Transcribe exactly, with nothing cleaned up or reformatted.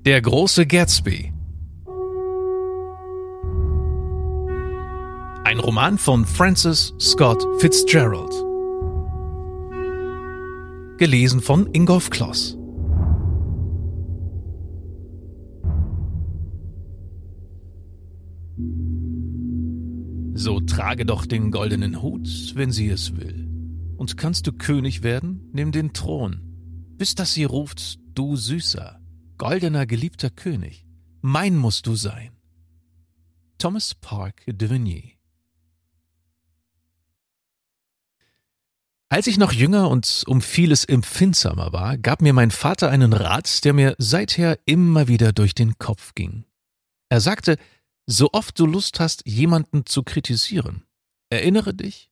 Der große Gatsby. Ein Roman von Francis Scott Fitzgerald. Gelesen von Ingolf Kloss. So trage doch den goldenen Hut, wenn sie es will. Und kannst du König werden, nimm den Thron, bis dass sie ruft, du süßer, goldener, geliebter König, mein musst du sein. Thomas Park de Vigny. Als ich noch jünger und um vieles empfindsamer war, gab mir mein Vater einen Rat, der mir seither immer wieder durch den Kopf ging. Er sagte, so oft du Lust hast, jemanden zu kritisieren, erinnere dich,